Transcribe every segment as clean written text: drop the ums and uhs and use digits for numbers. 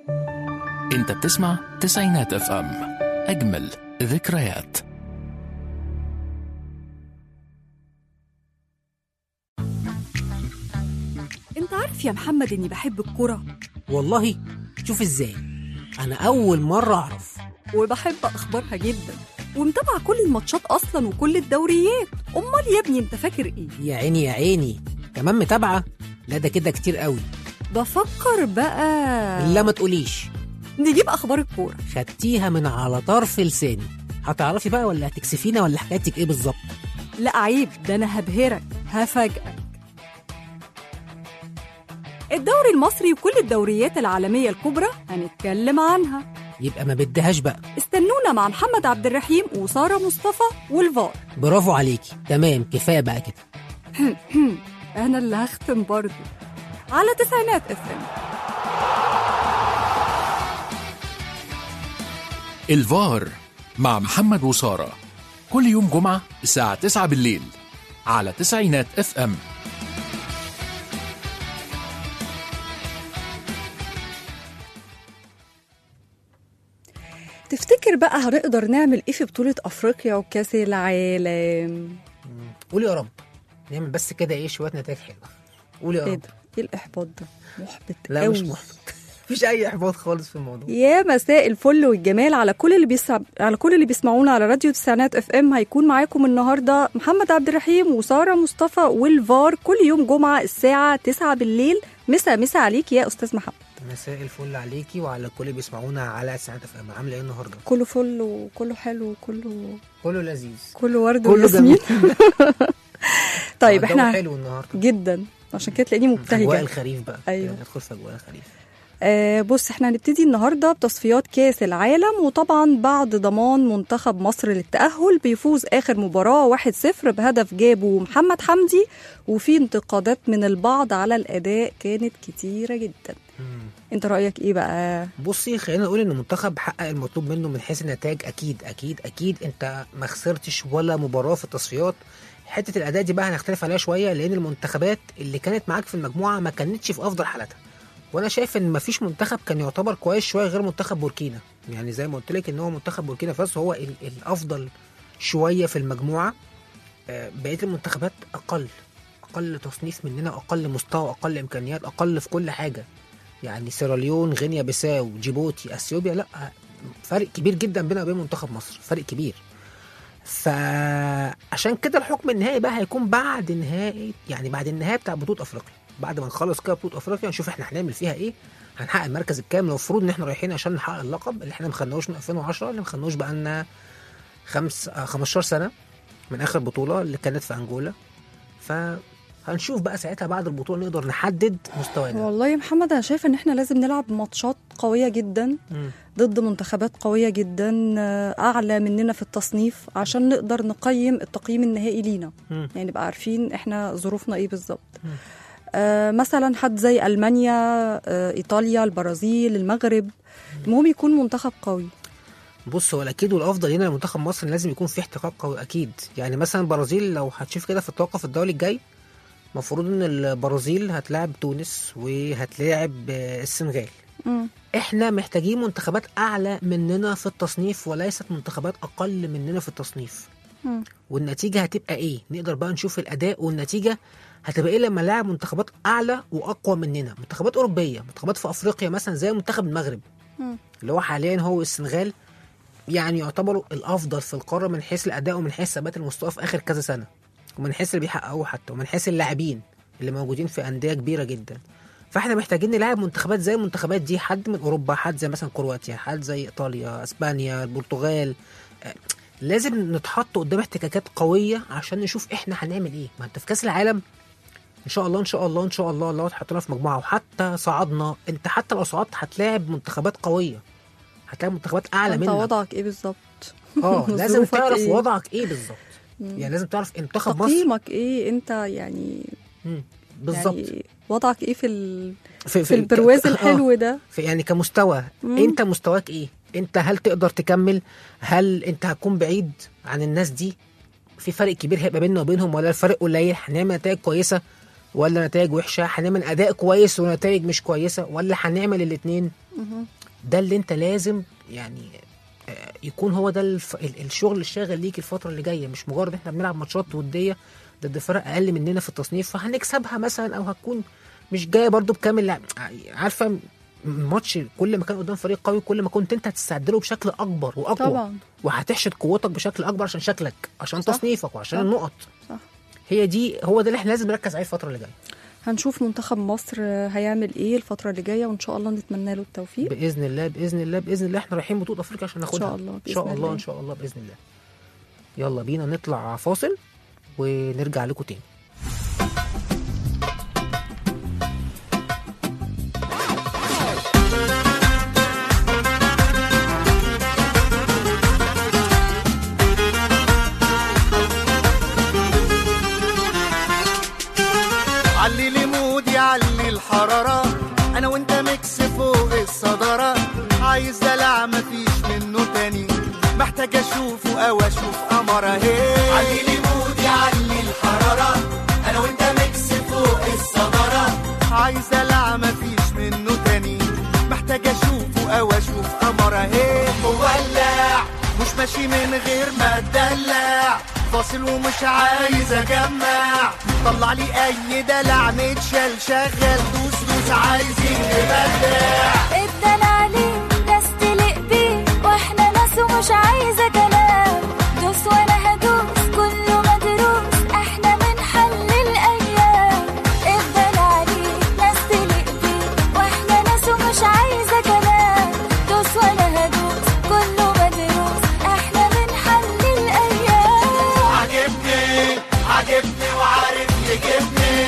انت بتسمع تسعينات اف ام، اجمل ذكريات. انت عارف يا محمد اني بحب الكرة؟ والله شوف ازاي، انا اول مرة اعرف. وبحب اخبارها جدا ومتابعة كل الماتشات اصلا وكل الدوريات. امال يا ابني انت فاكر ايه؟ يا عيني يا عيني، كمان متابعة؟ لا ده كده كتير قوي. بفكر بقى. لا ما تقوليش. نجيب اخبار الكورة. خدتيها من على طرف لساني. هتعرفي بقى ولا هتكسفينا ولا حكايتك ايه بالظبط؟ لا عيب، ده انا هبهرك هفاجئك. الدوري المصري وكل الدوريات العالمية الكبرى هنتكلم عنها. يبقى ما بدهاش بقى. استنونا مع محمد عبد الرحيم وسارة مصطفى والفار. برافو عليكي، تمام كفاية بقى كده. أنا اللي هختم برضو على تسعينات FM. الفار مع محمد وسارة، كل يوم جمعة الساعة 9 بالليل على تسعينات اف ام. تفتكر بقى هنقدر نعمل ايه في بطولة افريقيا وكاس العالم؟ قولي يا رب نعمل بس كده ايه شوية نتائج حلوة. قولي يا ايه رب. ده؟ ايه الاحباط ده؟ محبط لا قوي. مش محبط. مفيش اي احباط خالص في الموضوع. يا مساء الفل والجمال على كل اللي بيسمعونا على راديو تسعينات اف ام. هيكون معاكم النهارده محمد عبد الرحيم وساره مصطفى والفار كل يوم جمعه الساعه 9 بالليل. مسا عليك يا استاذ محمد. مساء الفل عليكي وعلى كل اللي بيسمعونا على تسعينات اف ام. عامله ايه النهارده؟ كله فل وكله حلو وكله كله لذيذ، كله ورد كله وياسمين. طيب الجو احنا حلو النهارده جدا، عشان كده تلاقيني مبتهجه. اجواء الخريف بقى. أيوة. ندخل في اجواء الخريف. بص احنا هنبتدي النهارده بتصفيات كاس العالم، وطبعا بعد ضمان منتخب مصر للتأهل بيفوز آخر مباراة 1-0 بهدف جابه محمد حمدي، وفي انتقادات من البعض على الأداء كانت كتيرة جدا. انت رأيك ايه بقى؟ بصي خلينا نقول ان المنتخب حقق المطلوب منه من حيث النتائج. اكيد اكيد اكيد انت ما خسرتش ولا مباراة في التصفيات. حتة الأداء دي بقى هنختلف عليها شوية، لأن المنتخبات اللي كانت معاك في المجموعة ما كانتش في أفضل حالاتها. وانا شايف ان مفيش منتخب كان يعتبر كويس شويه غير منتخب بوركينا. يعني زي ما قلت لك ان هو منتخب بوركينا فاسو هو الافضل شويه في المجموعه. بقيه المنتخبات اقل تصنيف مننا، اقل مستوى، اقل امكانيات، اقل في كل حاجه. يعني سيراليون، غينيا بيساو، جيبوتي، اثيوبيا، لا فرق كبير جدا بيننا وبين منتخب مصر، فرق كبير. فعشان كده الحكم النهائي بقى هيكون بعد نهائي، يعني بعد النهايه بتاع بطوله افريقيا. بعد ما نخلص كده بطوله افريقيا نشوف احنا هنعمل فيها ايه، هنحقق المركز الكام. المفروض ان احنا رايحين عشان نحقق اللقب اللي احنا ما خدناهوش من 2010، اللي ما خدناهوش بقى لنا 15 سنه من اخر بطوله اللي كانت في انجولا. فهنشوف بقى ساعتها بعد البطوله نقدر نحدد مستوانا. والله يا محمد انا شايفه ان احنا لازم نلعب ماتشات قويه جدا ضد منتخبات قويه جدا اعلى مننا في التصنيف، عشان نقدر نقيم التقييم النهائي لينا. يعني نبقى عارفين احنا ظروفنا ايه بالظبط. مثلا حد زي ألمانيا، إيطاليا، البرازيل، المغرب، المهم يكون منتخب قوي. بص هو الأكيد والأفضل هنا لمنتخب مصر لازم يكون في احتكاك قوي أكيد. يعني مثلا البرازيل لو هتشوف كده في التوقف الدولي الجاي، مفروض إن البرازيل هتلاعب تونس وهتلاعب السنغال. احنا محتاجين منتخبات أعلى مننا في التصنيف وليست منتخبات أقل مننا في التصنيف. والنتيجة هتبقى إيه؟ نقدر بقى نشوف الأداء والنتيجة هتبقى ايه لما نلاعب منتخبات اعلى واقوى مننا، منتخبات اوروبيه، منتخبات في افريقيا مثلا زي منتخب المغرب اللي هو حاليا هو السنغال، يعني يعتبروا الافضل في القاره من حيث الاداء ومن حيث ثبات المستوى في اخر كذا سنه، ومن حيث اللي بيحققوه حتى، ومن حيث اللاعبين اللي موجودين في انديه كبيره جدا. فاحنا محتاجين نلاعب منتخبات زي المنتخبات دي، حد من اوروبا، حد زي مثلا كرواتيا، حد زي ايطاليا، اسبانيا، البرتغال. لازم نتحط قدام احتكاكات قويه عشان نشوف احنا هنعمل ايه. ما انت في كاس العالم ان شاء الله ان شاء الله ان شاء الله لو اتحطينا في مجموعه وحتى صعدنا، انت حتى لو صعدت هتلاعب منتخبات قويه، هتلاعب منتخبات اعلى منك. انت وضعك ايه بالظبط؟ لازم تعرف إيه؟ وضعك ايه بالظبط. يعني لازم تعرف منتخب مصر تقييمك ايه انت، يعني بالظبط يعني وضعك ايه في البرواز الحلو ده، في يعني كمستوى. انت مستواك ايه؟ انت هل تقدر تكمل؟ هل انت هتكون بعيد عن الناس دي؟ في فرق كبير هيبقى بيننا وبينهم ولا الفرق قليل؟ هنعمل نتائج كويسه ولا نتائج وحشه؟ هنعمل اداء كويس ونتائج مش كويسه ولا هنعمل الاثنين؟ ده اللي انت لازم يعني يكون هو ده الشغل الشاغل ليك الفتره اللي جايه، مش مجرد احنا بنلعب ماتشات وديه ضد فرق اقل مننا في التصنيف فهنكسبها مثلا، او هتكون مش جايه برضو بكامل لعب. عارفه الماتش كل ما كان قدام فريق قوي كل ما كنت انت هتستعد له بشكل اكبر واقوى طبعا. وهتحشد قوتك بشكل اكبر عشان شكلك، عشان صح. تصنيفك، وعشان صح. النقط. صح. هو ده اللي احنا لازم نركز عليه الفتره اللي جايه. هنشوف منتخب مصر هيعمل ايه الفتره اللي جايه، وان شاء الله نتمنى له التوفيق باذن الله باذن الله باذن الله. احنا رايحين بطوله افريقيا عشان ناخدها ان شاء الله ان شاء الله ان شاء الله باذن الله. يلا بينا نطلع فاصل ونرجع لكم تاني. علي لي مودي علي الحرارة، أنا وأنت ميكس فوق الصدارة، عايز دلع مفيش منه تاني، محتاج أشوفه أو أشوف قمرة. هي علي لي مودي علي الحرارة، أنا وأنت ميكس فوق الصدارة، عايز دلع مفيش منه تاني، محتاج أشوفه أو أشوف قمرة. هي مولع مش ماشي من غير ما أدلع، فاصل ومش عايز اجمع، طلع لي اي دلع متشال شغل، دوس دوس عايزين نبدع. الدلع ليه ناس تلق بيه واحنا ناس ومش عايزه كلام، دوس وانا هدوس كله مدروس احنا بنحل الايام. الدلع ليه ناس تلق بيه واحنا ناس ومش عايزه كلام، دوس وانا هدوس كله مدروس احنا بنحل الايام. عجبني وعارف يجيبني.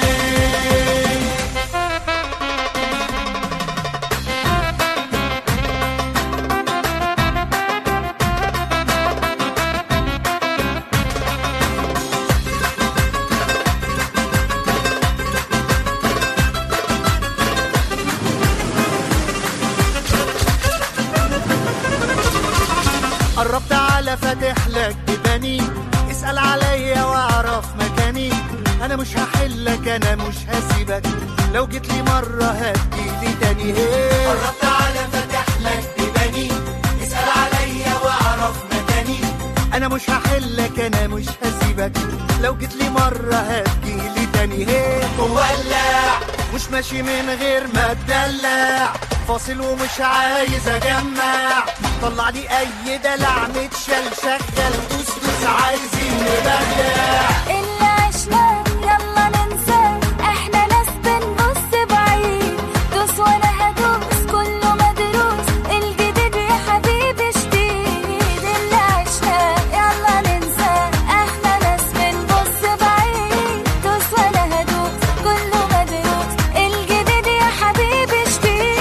قربت على فاتح لك بيباني، اسأل عليا واعرف مكاني، انا مش هحلك انا مش هسيبك، لو جيت لي مرة هتجيلي تاني. هي قربت على فاتح لك بيباني، اسأل عليا واعرف مكاني، انا مش هحلك انا مش هسيبك، لو جيت لي مرة هتجيلي تاني. هي مولع مش ماشي من غير ما اتدلع، فاصل ومش عايز اجمع، طلع لي اي دلع متشال شغل، دوس دوس عايزين نبدع. اللي عشناه يلا ننساه احنا ناس بنبص بعيد، دوس وانا هدوس كله مدروس الجديد يا حبيبي شديد. اللي عشناه يلا ننساه احنا ناس بنبص بعيد، دوس وانا هدوس كله مدروس الجديد يا حبيبي شديد.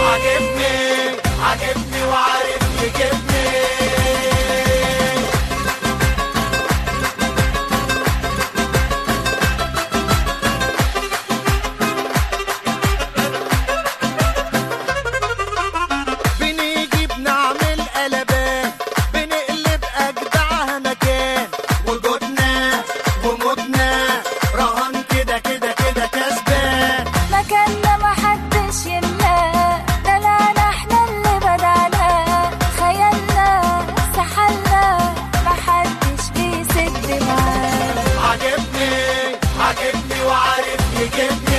عجبني وعارف يجيبني. بنيجي بنعمل قلبان، بنقلب أجدعها مكان، وجودنا وموتنا رهان كده كده كده كسبان. مكاننا محدش يملاه، دلعنا احنا اللي بدعنا، خيالنا سحلنا محدش بيسد معاه. عجبني وعارف يجيبني.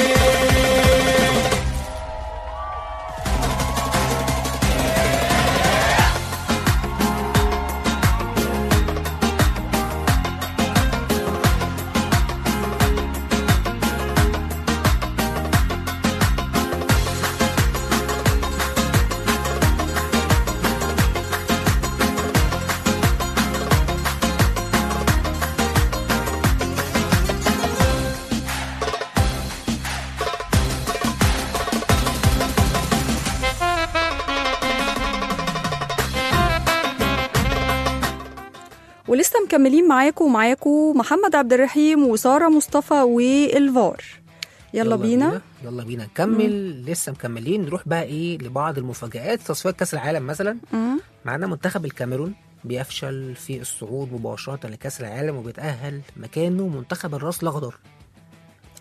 ولسه مكملين معاكم محمد عبد الرحيم وسارة مصطفى والفار. يلا بينا نكمل. لسه مكملين. نروح بقى ايه لبعض المفاجآت تصفيات كاس العالم. مثلا معنا منتخب الكاميرون بيفشل في الصعود مباشرة لكاس العالم وبيتأهل مكانه منتخب الراس الأخضر.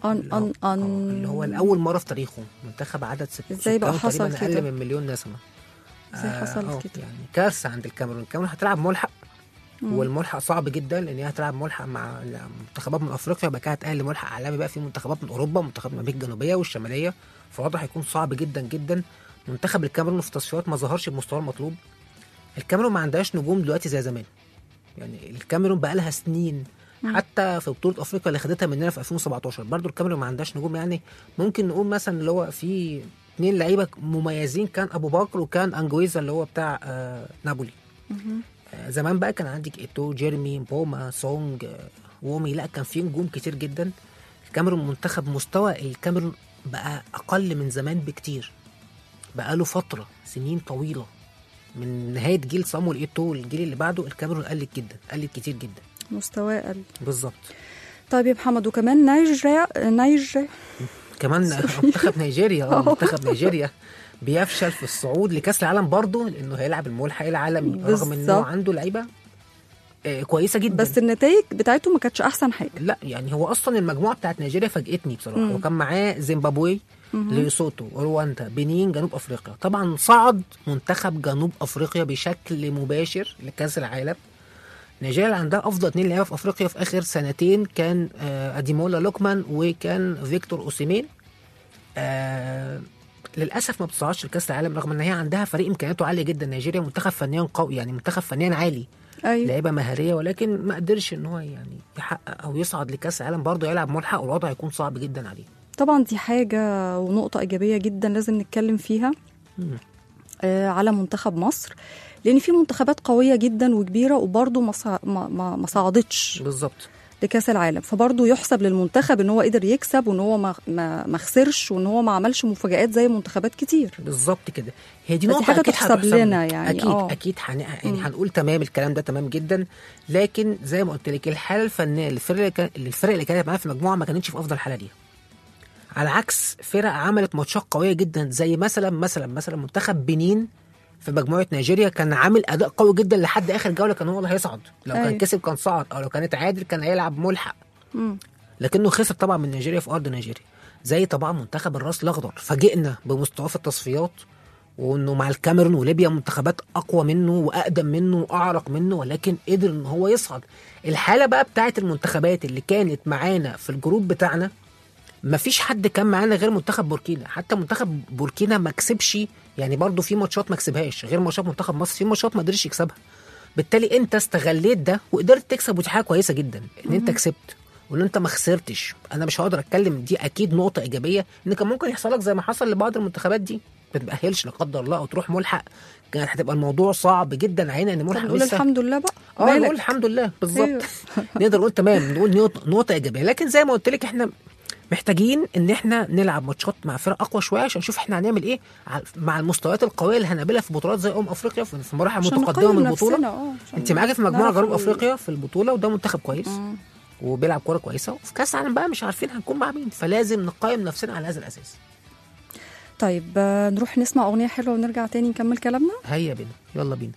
اللي هو الأول مرة في تاريخه منتخب عدد ازاي بقى حصل كده؟ أقل من مليون نسمة. ازاي حصل كده؟ يعني كارثة عند الكاميرون. الكاميرون هتلعب ملحق، والملحق صعب جدا لان هي هتلعب ملحق مع منتخبات من افريقيا، يبقى كده هتأهل لملحق عالمي بقى في منتخبات من اوروبا، منتخبات من امريكا الجنوبيه والشماليه، فالوضع هيكون صعب جدا جدا. منتخب الكاميرون في التصفيات ما ظهرش بمستواه المطلوب. الكاميرون ما عندهاش نجوم دلوقتي زي زمان، يعني الكاميرون بقى لها سنين حتى في بطوله افريقيا اللي خدتها مننا في 2017 برضو الكاميرون ما عندهاش نجوم. يعني ممكن نقول مثلا اللي هو في 2 لعيبه مميزين، كان ابو بكر وكان انجويزا اللي هو بتاع نابولي. زمان بقى كان عندك ايتو، جيرمي، بوما، سونج، وومي، لا كان في نجوم كتير جدا. الكاميرون منتخب مستوى الكاميرون بقى اقل من زمان بكتير، بقى له فتره سنين طويله من نهايه جيل صامويل ايتو الجيل اللي بعده الكاميرون قلت جدا، قلت كتير جدا، مستواه قل بالظبط. طيب يا محمد، وكمان نيجيريا كمان منتخب نيجيريا منتخب نيجيريا بيفشل في الصعود لكاس العالم برضه لانه هيلعب الملحق العالمي رغم انه عنده لعيبه كويسه جدا، بس النتائج بتاعته ما كانتش احسن حاجه. لا يعني هو اصلا المجموعه بتاعت نيجيريا فاجئتني بصراحه. وكان معاه زيمبابوي، ليسوتو، رواندا، بنين، جنوب افريقيا. طبعا صعد منتخب جنوب افريقيا بشكل مباشر لكاس العالم. نيجيريا عندها افضل 2 لعيبه في افريقيا في اخر سنتين، كان اديمولا لوكمان وكان فيكتور اوسيمين. للاسف ما بتصعدش لكاس العالم رغم ان هي عندها فريق امكانياته عاليه جدا. نيجيريا منتخب فنيا قوي، يعني منتخب فنيا عالي، أيوة. لعيبه مهاريه، ولكن ما قدرش ان هو يعني يحقق او يصعد لكاس العالم. برضه يلعب ملحق والوضع هيكون صعب جدا عليه. طبعا دي حاجه ونقطه ايجابيه جدا لازم نتكلم فيها على منتخب مصر، لان في منتخبات قويه جدا وكبيره وبرضه ما صعدتش بالظبط لكاس العالم، فبرضه يحسب للمنتخب ان هو قدر يكسب وان هو ما خسرش وان هو ما عملش مفاجآت زي منتخبات كتير. بالظبط كده، هي دي نقطه حاجه تحسب لنا يعني. اكيد يعني هنقول تمام الكلام ده تمام جدا، لكن زي ما قلت لك الحاله الفنيه للفرق اللي كانت معانا في المجموعه ما كانتش في افضل حاله ليها، على عكس فرق عملت ماتشات قويه جدا زي مثلا منتخب بنين في مجموعه نيجيريا كان عامل اداء قوي جدا لحد اخر جوله، كان هو اللي هيصعد. لو كان كسب كان صعد، او لو كانت عادل كان هيلعب ملحق. لكنه خسر طبعا من نيجيريا في ارض نيجيريا. زي طبعا منتخب الراس الاخضر فاجئنا بمستواه في التصفيات، وانه مع الكاميرون وليبيا منتخبات اقوى منه واقدم منه واعرق منه، ولكن قدر ان هو يصعد. الحاله بقى بتاعه المنتخبات اللي كانت معانا في الجروب بتاعنا، ما فيش حد كان معانا غير منتخب بوركينا. حتى منتخب بوركينا ما كسبش، يعني برضو في ماتشات ما كسبهاش غير ماتشات منتخب مصر، في ماتشات ما قدرش يكسبها. بالتالي انت استغليت ده وقدرت تكسب، ودي حاجه كويسه جدا ان انت كسبت وان انت ما خسرتش. انا مش هقدر اتكلم، دي اكيد نقطه ايجابيه ان كان ممكن يحصل لك زي ما حصل لبعض المنتخبات دي ما تتاهلش لا قدر الله او تروح ملحق، كانت هتبقى الموضوع صعب جدا علينا ان ملحق. نقول الحمد لله بقى، نقول الحمد لله بالظبط. أيوه. نقدر نقول تمام، نقول نقطه ايجابيه. لكن زي ما قلت لك احنا محتاجين ان احنا نلعب ماتشات مع فرق اقوى شويه عشان نشوف احنا هنعمل ايه مع المستويات القويه اللي هنقابلها في بطولات زي افريقيا في مراحل متقدمه من البطوله. انت معاكي في مجموعه جنوب افريقيا في البطوله، وده منتخب كويس وبيلعب كوره كويسه، وفي كاس العالم بقى مش عارفين هنكون مع مين، فلازم نقيم نفسنا على هذا الاساس. طيب نروح نسمع اغنيه حلوه ونرجع تاني نكمل كلامنا. هيا بينا، يلا بينا.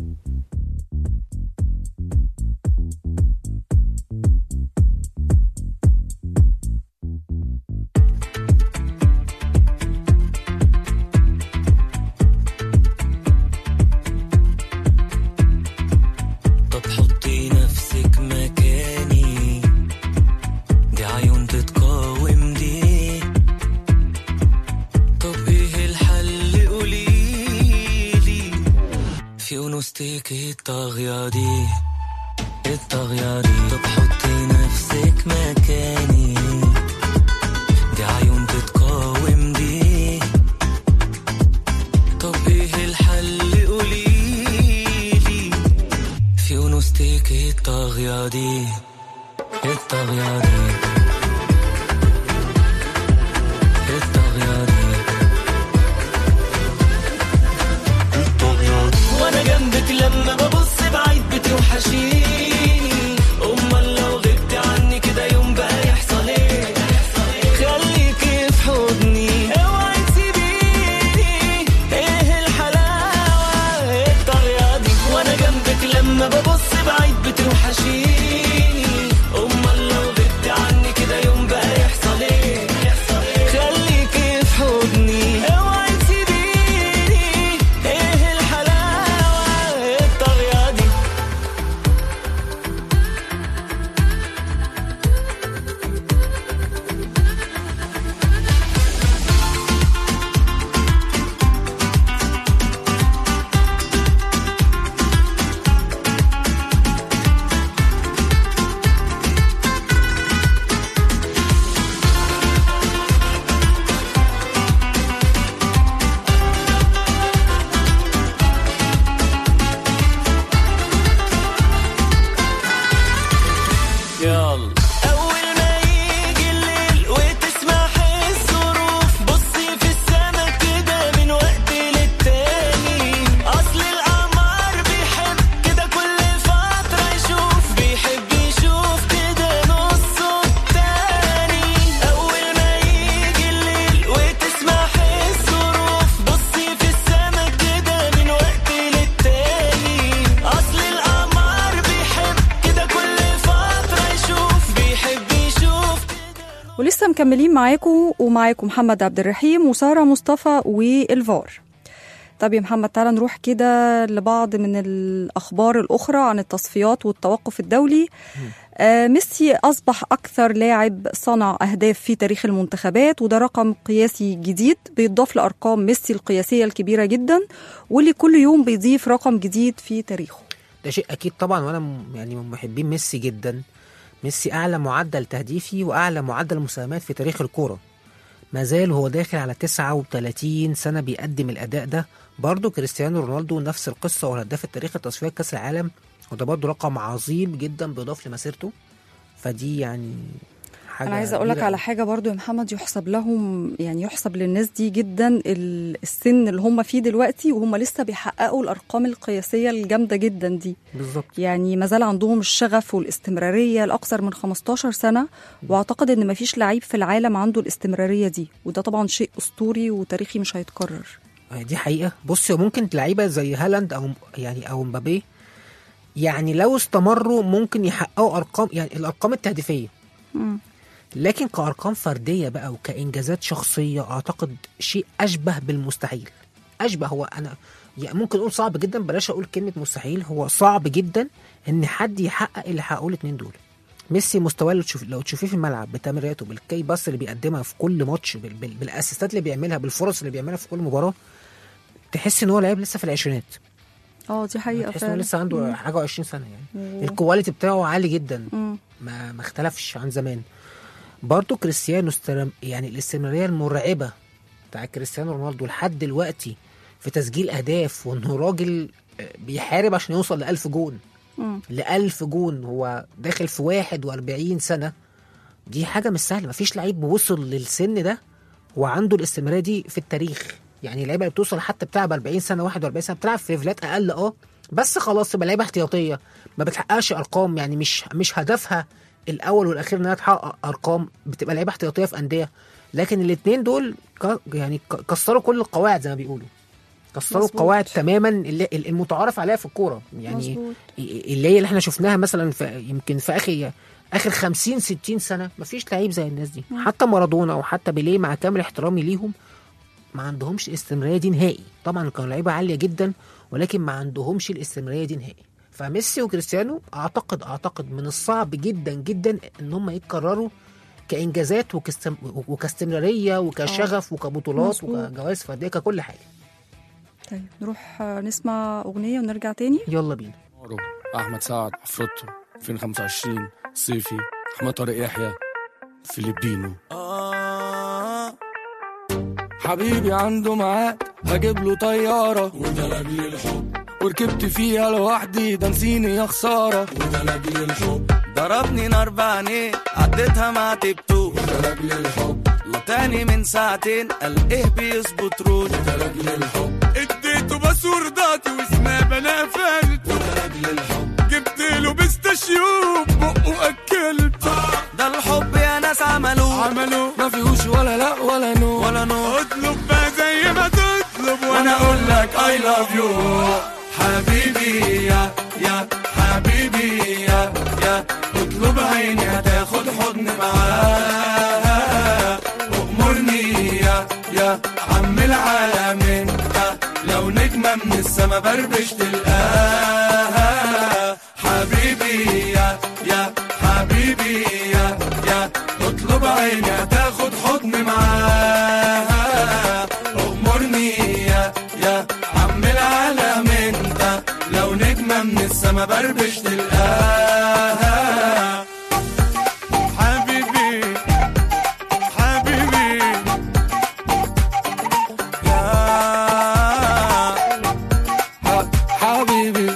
نستيكي الطاغية دي طب حطي نفسك مكاني، دي عيون تتقاوم دي. طب ايه الحل قوليلي، في نستيكي الطاغية دي الطاغية دي. وانا جنبك لما ببص بعيد بتوحشيني، امال لو غبت عني كده يوم بقى يحصل ايه؟ مكملين معاكم ومعاكم محمد عبد الرحيم وسارة مصطفى والفار. طب يا محمد تعالى نروح كده لبعض من الأخبار الأخرى عن التصفيات والتوقف الدولي. ميسي أصبح أكثر لاعب صنع أهداف في تاريخ المنتخبات، وده رقم قياسي جديد بيضاف لأرقام ميسي القياسية الكبيرة جدا، واللي كل يوم بيضيف رقم جديد في تاريخه. ده شيء أكيد طبعا، وأنا يعني من محبين ميسي جدا. ميسي أعلى معدل تهديفي وأعلى معدل مساهمات في تاريخ الكورة، ما زال هو داخل على 39 سنة بيقدم الأداء ده. برضه كريستيانو رونالدو نفس القصة، وهداف التاريخ تصفيات كأس العالم، وده برضه رقم عظيم جدا بيضاف لمسيرته. فدي يعني حاجة. أنا عايزة أقولك على حاجة برضو يا محمد، يحسب لهم يعني يحسب للناس دي جدا السن اللي هم فيه دلوقتي، وهم لسه بيحققوا الأرقام القياسية الجامدة جدا دي بالظبط. يعني ما زال عندهم الشغف والاستمرارية لأكثر من 15 سنة، وأعتقد إن مفيش لعيب في العالم عنده الاستمرارية دي، وده طبعا شيء أسطوري وتاريخي مش هيتكرر. دي حقيقة. بص، ممكن لعيبة زي هالاند أو مبابي يعني لو استمروا ممكن يحققوا أرقام، يعني الأرقام التهديفية. لكن كأرقام فردية بقى وكإنجازات شخصية أعتقد شيء أشبه بالمستحيل. هو أنا يعني ممكن أقول صعب جدا، بلاش أقول كلمة مستحيل، هو صعب جدا إن حد يحقق اللي حققوه الاتنين دول. ميسي مستواه لو تشوفيه في الملعب بتمريراته، بالكي باس اللي بيقدمها في كل ماتش، بالأسيستات اللي بيعملها، بالفرص اللي بيعملها في كل مباراة، تحس إن هو لعيب لسه في العشرينات. دي حقيقة تحس إنه لسه عنده حاجة 20 سنة يعني. الكواليتي بتاعه عالي جدا، ما اختلفش عن زمان. برضو كريستيانو يعني الاستمرارية المرعبة بتاع كريستيانو رونالدو لحد دلوقتي في تسجيل أهداف، وإنه راجل بيحارب عشان يوصل ل1000 جون. ل1000 جون هو داخل في 41 سنة. دي حاجة مش سهلة، مفيش لعيب وصل للسن ده وعنده الاستمرارية دي في التاريخ. يعني اللعيبة اللي بتوصل حتى بتلعب 40 سنة 41 سنة بتلعب في ليفلات أقل بس خلاص تبقى لعيبة احتياطية، ما بتحققش أرقام، يعني مش هدفها الأول والأخير إنها تحقق أرقام، بتبقى لعيبة احتياطية في أندية. لكن الاثنين دول يعني كسروا كل القواعد زي ما بيقولوا، كسروا القواعد تماما اللي المتعارف عليها في الكورة، يعني مزبوط. اللي احنا شفناها مثلا يمكن في آخر 50-60 سنة مفيش لعيب زي الناس دي. حتى مارادونا وحتى بيليه مع كامل احترامي ليهم ما عندهمش الاستمرارية دي نهائي. طبعا كانوا لعيبة عالية جدا، ولكن ما عندهمش الاستمرارية دي نهائي. فميسي وكريستيانو أعتقد من الصعب جدا جدا إن هم يتكرروا كإنجازات وكاستمرارية وكشغف وكبطولات وكجوائز فردية ككل حاجة. طيب نروح نسمع أغنية ونرجع تاني. يلا بينا. أحمد سعد عفروتو 2025 صيفي. أحمد طارق يحيى فيلبينو. حبيبي عنده ميعاد هجيب له طيارة، وده لاجل الحب، وركبت فيها لوحدي ده نسيني يا خسارة، وده لاجل الحب، ضربني نار بعينيه عديتها مع تبتو، وده لاجل الحب، وتاني من ساعتين قال ايه بيظبط روج، وده لاجل الحب، اديته باسورداتي وسناب قفلته، وده لاجل الحب، جبت له بيستاشيو بقه اكلته. ده الحب يا ناس عملوه ما فيهوش ولا لا ولا نو اطلب بقى زي ما تطلب وانا اقول لك I love you حبيبي يا حبيبي يا اطلب عيني هتاخد حضن معاه، وامرني يا عم العالم انت لو نجمة من السما بربش تلقاها، حبيبي يا حبيبي يا اطلب عيني هتاخد حضن معاها، أمرني يا عم العالم انت لو نجمة من السما بربش تلقاها، حبيبي يا حبيبي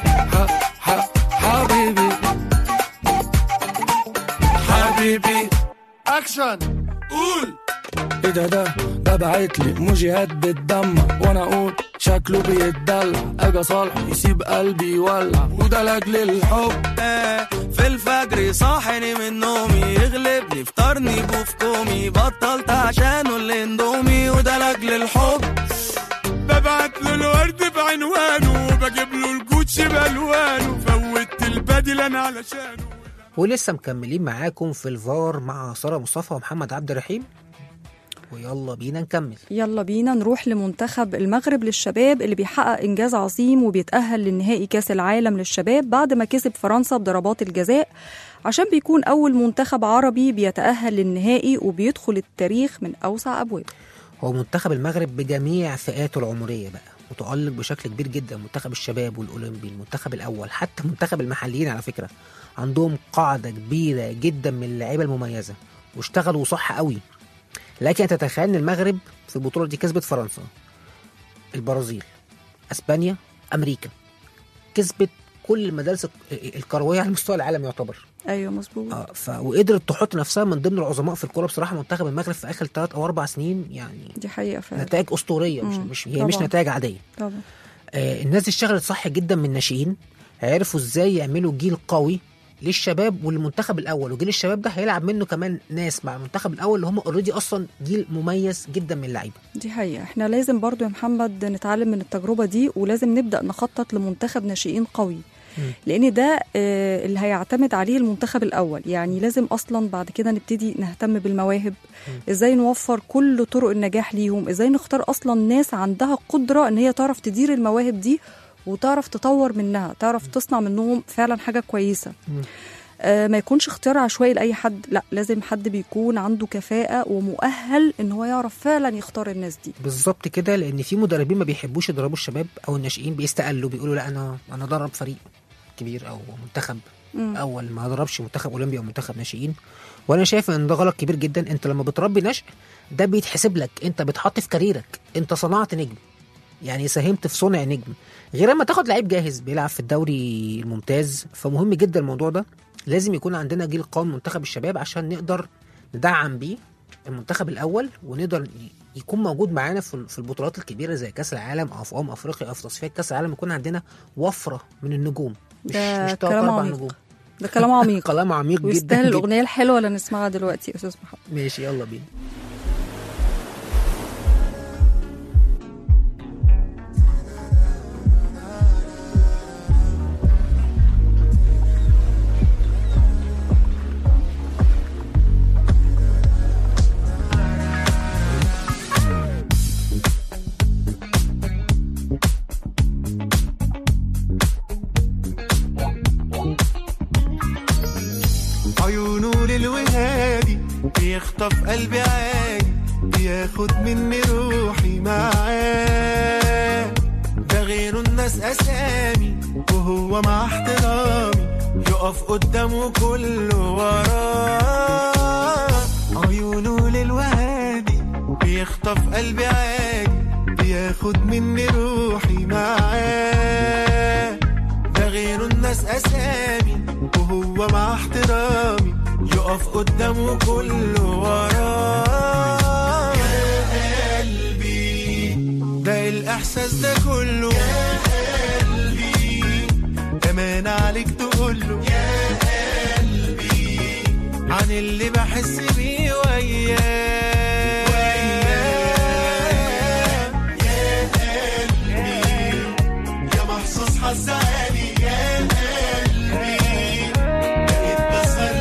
اكشن. قول ايه ده بعتلي موجيهات بتدمع، وانا اقول شكله بيتدلع، اجي صالح يسيب قلبي يولع، وده لاجل الحب. في الفجر يصحني من نومي، يغلبني فطرني بوف كومي، بطلت عشانه الاندومي، وده لاجل الحب. ببعت له الورد بعنوانه، وبجيب له الكوتش بالوانه، فوتت البدل انا علشانه. ولسه مكملين معاكم في الفار مع سارة مصطفى ومحمد عبد الرحيم، ويلا بينا نكمل. يلا بينا نروح لمنتخب المغرب للشباب اللي بيحقق إنجاز عظيم وبيتأهل للنهائي كأس العالم للشباب بعد ما كسب فرنسا بضربات الجزاء، عشان بيكون أول منتخب عربي بيتأهل للنهائي وبيدخل التاريخ من أوسع أبوابه. هو منتخب المغرب بجميع فئاته العمرية بقى متألق بشكل كبير جدا، منتخب الشباب والأولمبي، المنتخب الأول، حتى منتخب المحليين على فكرة عندهم قاعدة كبيرة جدا من اللعيبة المميزة واشتغلوا صح قوي. لكن تتخيل ان المغرب في البطولة دي كسبت فرنسا، البرازيل، اسبانيا، امريكا، كسبت كل المدارس الكروية على مستوى العالم يعتبر. ايوه مظبوط. وقدرت تحط نفسها من ضمن العظماء في الكوره بصراحه. منتخب المغرب في اخر 3 أو 4 سنين يعني دي حقيقه فعلا نتائج اسطوريه، مش هي مش نتائج عاديه طبعا. الناس دي اشتغلت صح جدا من الناشئين، عرفوا ازاي يعملوا جيل قوي للشباب والمنتخب الاول، وجيل الشباب ده هيلعب منه كمان ناس مع المنتخب الاول اللي هم اوريدي اصلا جيل مميز جدا من اللعيبه. دي حقيقه. احنا لازم برضو يا محمد نتعلم من التجربه دي، ولازم نبدا نخطط لمنتخب ناشئين قوي، لان ده اللي هيعتمد عليه المنتخب الاول. يعني لازم اصلا بعد كده نبتدي نهتم بالمواهب، ازاي نوفر كل طرق النجاح ليهم، ازاي نختار اصلا ناس عندها قدره ان هي تعرف تدير المواهب دي وتعرف تطور منها، تعرف تصنع منهم فعلا حاجه كويسه. ما يكونش اختيار عشوائي لاي حد، لا لازم حد بيكون عنده كفاءه ومؤهل ان هو يعرف فعلا يختار الناس دي. بالظبط كده، لان في مدربين ما بيحبوش يدربوا الشباب او الناشئين، بيستقلوا بيقولوا لا انا ادرب فريق كبير او منتخب اول، ما ضربش منتخب اولمبي او منتخب ناشئين. وانا شايف ان ده غلط كبير جدا. انت لما بتربي نشء ده بيتحسب لك، انت بتحط في كاريرك، انت صنعت نجم، يعني ساهمت في صنع نجم، غير اما تاخد لعيب جاهز بيلعب في الدوري الممتاز. فمهم جدا الموضوع ده، لازم يكون عندنا جيل قوي منتخب الشباب عشان نقدر ندعم بيه المنتخب الاول، ونقدر يكون موجود معانا في البطولات الكبيره زي كاس العالم او في افريقيا او في تصفيات كاس العالم، يكون عندنا وفره من النجوم، مش كلام عميق. ده كلام عميق كلام عميق جدا. ويستاهل الاغنيه الحلوه اللي نسمعها دلوقتي يا استاذ محمد. ماشي يلا بينا. بيخطف قلبي عادي، بياخد مني روحي معاه، ده غيره الناس أسامي وهو مع احترامي يقف قدامه كله وراه. عيونه للوهادي بيخطف قلبي عادي، بياخد مني روحي معاه، ده غيره الناس أسامي وهو مع احترامي يقف قدامه كله وراه. يا قلبي ده الإحساس ده كله، يا قلبي أمان عليك تقوله، يا قلبي عن اللي بحس بيه وياه. يا قلبي يا محظوظ حظ عالي، يا قلبي بقيت بسهر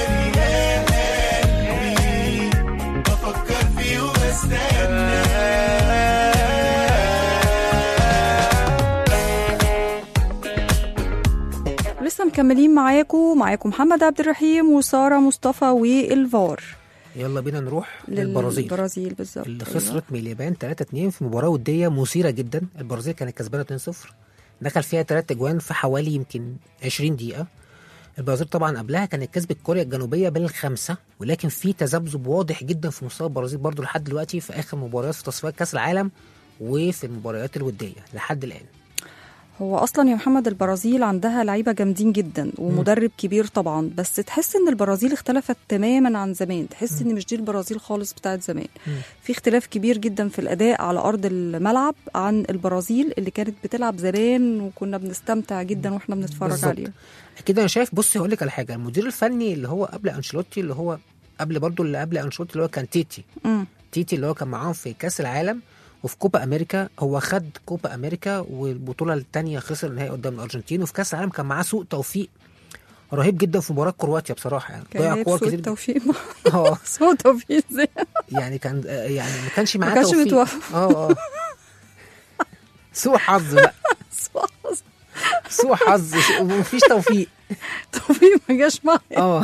لسه مكملين معاكم محمد عبد الرحيم وسارة مصطفى والفار. يلا بينا نروح للبرازيل بالظبط، اللي خسرت من اليابان 3-2 في مباراة ودية مثيرة جدا. البرازيل كانت كسبانة 2-0، دخل فيها 3 اجوان في حوالي يمكن 20 دقيقة. البرازيل طبعا قبلها كانت كسبت كوريا الجنوبية بال5، ولكن في تذبذب واضح جدا في مستوى البرازيل برضو لحد دلوقتي في آخر مباريات في تصفيات كأس العالم وفي المباريات الودية لحد الآن. هو اصلا يا محمد البرازيل عندها لعيبه جامدين جدا ومدرب كبير طبعا، بس تحس ان البرازيل اختلفت تماما عن زمان، تحس ان مش دي البرازيل خالص بتاعت زمان. في اختلاف كبير جدا في الاداء على ارض الملعب عن البرازيل اللي كانت بتلعب زمان وكنا بنستمتع جدا واحنا بنتفرج عليها. اكيد انا شايف، بصي هقول لك على حاجه، المدير الفني اللي هو قبل انشيلوتي، اللي هو قبل برضو اللي قبل انشيلوتي اللي هو كان تيتي اللي هو كان معاهم في كاس العالم وفي كوبا امريكا. هو خد كوبا امريكا والبطوله الثانيه خسر النهائي قدام الارجنتين، وفي كاس العالم كان معاه سوء توفيق رهيب جدا في مباراه كرواتيا بصراحه، يعني كان ضيع جايب كور سوء كتير التوفيق اه سوء التوفيق ازاي؟ يعني كان يعني ما كانش معاه ما كانش توفيق. متوفق. اه سوء حظ بقى، سوء حظ ومفيش توفيق. توفيق ما جاش معايا.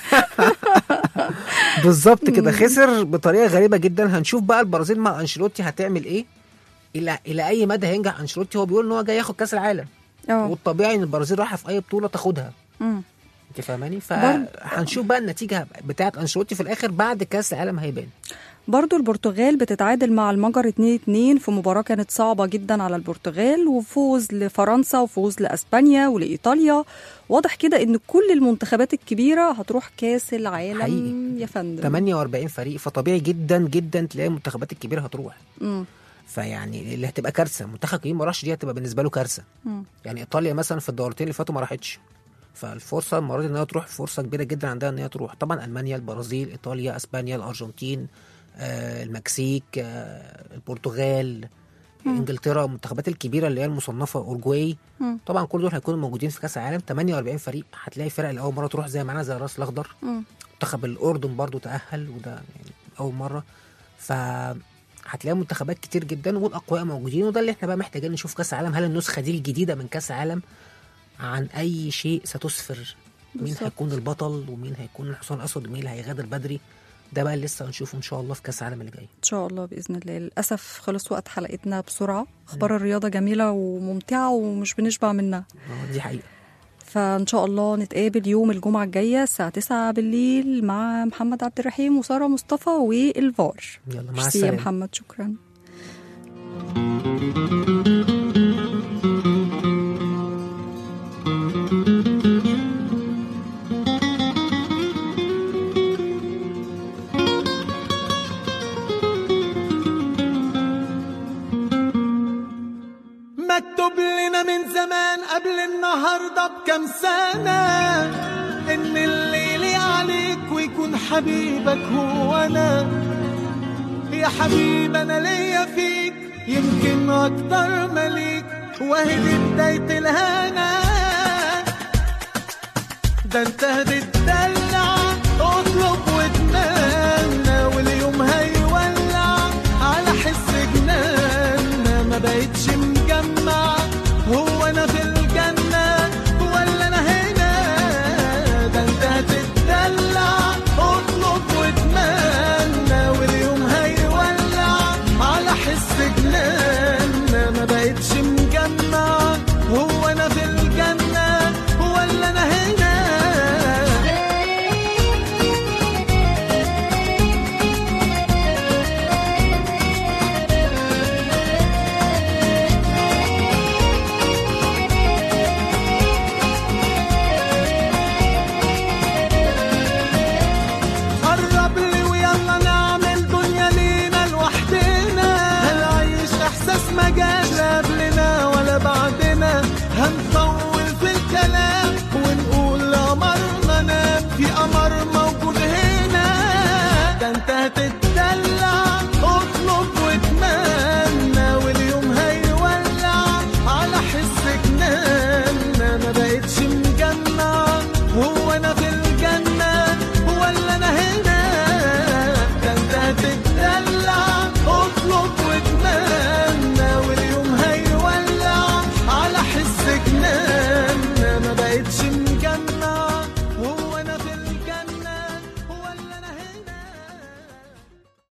بالظبط كده، خسر بطريقه غريبه جدا. هنشوف بقى البرازيل مع انشيلوتي هتعمل ايه، الى اي مدى هينجح انشيلوتي. هو بيقول ان هو جاي ياخد كاس العالم، والطبيعي ان البرازيل رايحه في اي بطوله تاخدها. انت فاهماني؟ فهنشوف بقى النتيجه بتاعه انشيلوتي في الاخر بعد كاس العالم هيبان. برضو البرتغال بتتعادل مع المجر 2-2 في مباراة كانت صعبة جدا على البرتغال، وفوز لفرنسا وفوز لأسبانيا ولإيطاليا. واضح كده ان كل المنتخبات الكبيرة هتروح كاس العالم حقيقي. يا فندم 48 فريق، فطبيعي جدا جدا تلاقي المنتخبات الكبيرة هتروح. فيعني اللي هتبقى كارثة، منتخب كبير ما راحش دي هتبقى بالنسبة له كارثة. يعني إيطاليا مثلا في الدورتين اللي فاتوا ما راحتش، فالفرصة المرة دي ان هي تروح فرصة كبيرة جدا عندها ان هي تروح. طبعا ألمانيا، البرازيل، إيطاليا، أسبانيا، الأرجنتين، المكسيك، البرتغال، انجلترا، المنتخبات الكبيره اللي هي المصنفه، اورجواي. طبعا كل دول هيكونوا موجودين في كاس العالم. 48 فريق، هتلاقي فرق لاول مره تروح زي معانا زي الراس الاخضر. منتخب الاردن برضو تاهل، وده يعني اول مره. فهتلاقي منتخبات كتير جدا والاقوياء موجودين، وده اللي احنا بقى محتاجين نشوف كاس العالم. هل النسخه دي الجديده من كاس العالم عن اي شيء ستسفر مين هيكون البطل ومين هيكون الحصان الاسود ومين اللي هيغادر بدري؟ ده بقى لسه هنشوفه ان شاء الله في كاس العالم اللي جاي ان شاء الله باذن الله. للاسف خلص وقت حلقتنا بسرعه. اخبار الرياضه جميله وممتعه ومش بنشبع منها. دي حقيقه. فان شاء الله نتقابل يوم الجمعه الجايه الساعه 9 بالليل مع محمد عبد الرحيم وساره مصطفى والفار. يلا مع السلامه يا محمد، شكرا. مكتوب لنا من زمان قبل النهاردة بكم سنة إن الليل عليك ويكون حبيبك هو أنا. يا حبيب أنا ليا فيك يمكن أكتر مليك، وهي دي بداية الهنا. ده انت هتتدلع اطلب واتمنى، واليوم هيولع على حس جنان. ما بقتش مجمع هو انا في الجنة ولا انا هنا. ده انت هتتدلع اطلب واتمنى، واليوم هيولع على حس جنان.